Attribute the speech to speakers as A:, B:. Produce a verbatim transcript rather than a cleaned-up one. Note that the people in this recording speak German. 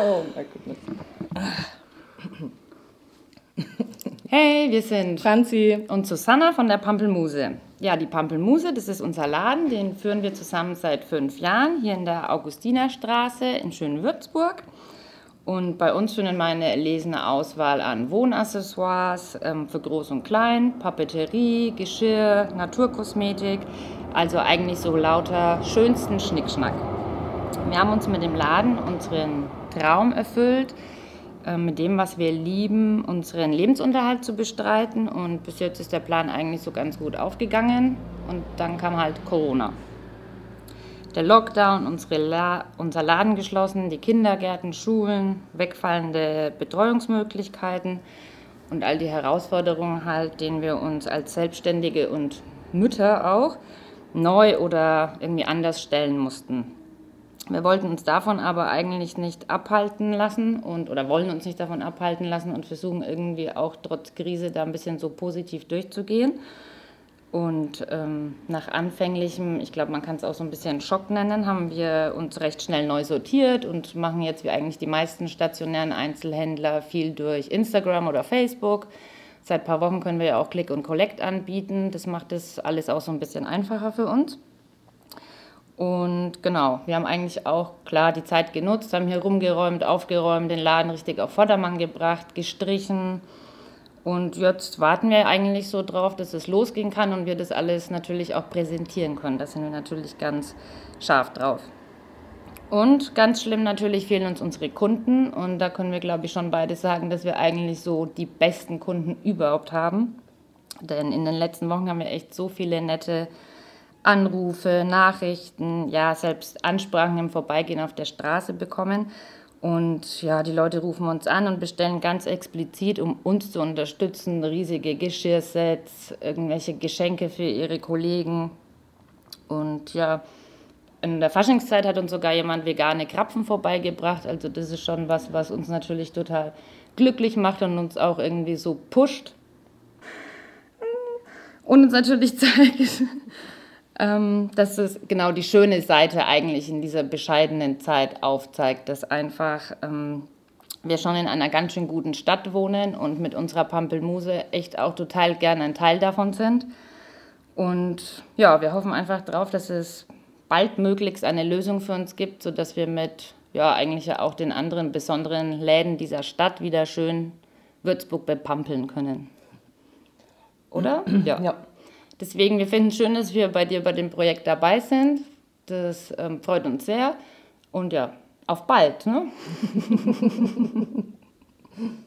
A: Oh mein Gott.
B: Hey, wir sind
A: Franzi
B: und Susanna von der Pampelmuse. Ja, die Pampelmuse, das ist unser Laden, den führen wir zusammen seit fünf Jahren hier in der Augustinerstraße in Schönwürzburg. Und bei uns findet man eine erlesene Auswahl an Wohnaccessoires ähm, für Groß und Klein, Papeterie, Geschirr, Naturkosmetik, also eigentlich so lauter schönsten Schnickschnack. Wir haben uns mit dem Laden unseren Traum erfüllt, äh, mit dem, was wir lieben, unseren Lebensunterhalt zu bestreiten. Und bis jetzt ist der Plan eigentlich so ganz gut aufgegangen. Und dann kam halt Corona. Der Lockdown, unsere La- unser Laden geschlossen, die Kindergärten, Schulen, wegfallende Betreuungsmöglichkeiten und all die Herausforderungen halt, denen wir uns als Selbstständige und Mütter auch neu oder irgendwie anders stellen mussten. Wir wollten uns davon aber eigentlich nicht abhalten lassen und oder wollen uns nicht davon abhalten lassen und versuchen irgendwie auch trotz Krise da ein bisschen so positiv durchzugehen. Und ähm, nach anfänglichem, ich glaube, man kann es auch so ein bisschen Schock nennen, haben wir uns recht schnell neu sortiert und machen jetzt wie eigentlich die meisten stationären Einzelhändler viel durch Instagram oder Facebook. Seit ein paar Wochen können wir ja auch Click und Collect anbieten. Das macht das alles auch so ein bisschen einfacher für uns. Und genau, wir haben eigentlich auch klar die Zeit genutzt, haben hier rumgeräumt, aufgeräumt, den Laden richtig auf Vordermann gebracht, gestrichen. Und jetzt warten wir eigentlich so drauf, dass es losgehen kann und wir das alles natürlich auch präsentieren können. Da sind wir natürlich ganz scharf drauf. Und ganz schlimm natürlich fehlen uns unsere Kunden. Und da können wir, glaube ich, schon beide sagen, dass wir eigentlich so die besten Kunden überhaupt haben. Denn in den letzten Wochen haben wir echt so viele nette Anrufe, Nachrichten, ja, selbst Ansprachen im Vorbeigehen auf der Straße bekommen. Und ja, die Leute rufen uns an und bestellen ganz explizit, um uns zu unterstützen, riesige Geschirrsets, irgendwelche Geschenke für ihre Kollegen. Und ja, in der Faschingszeit hat uns sogar jemand vegane Krapfen vorbeigebracht. Also das ist schon was, was uns natürlich total glücklich macht und uns auch irgendwie so pusht. Und uns natürlich zeigt, Ähm, dass es genau die schöne Seite eigentlich in dieser bescheidenen Zeit aufzeigt, dass einfach ähm, wir schon in einer ganz schön guten Stadt wohnen und mit unserer Pampelmuse echt auch total gern ein Teil davon sind. Und ja, wir hoffen einfach drauf, dass es baldmöglichst eine Lösung für uns gibt, sodass wir mit ja eigentlich ja auch den anderen besonderen Läden dieser Stadt wieder schön Würzburg bepampeln können. Oder? Ja.
A: Ja.
B: Deswegen, wir finden es schön, dass wir bei dir bei dem Projekt dabei sind. Das ähm, freut uns sehr. Und ja, auf bald, ne?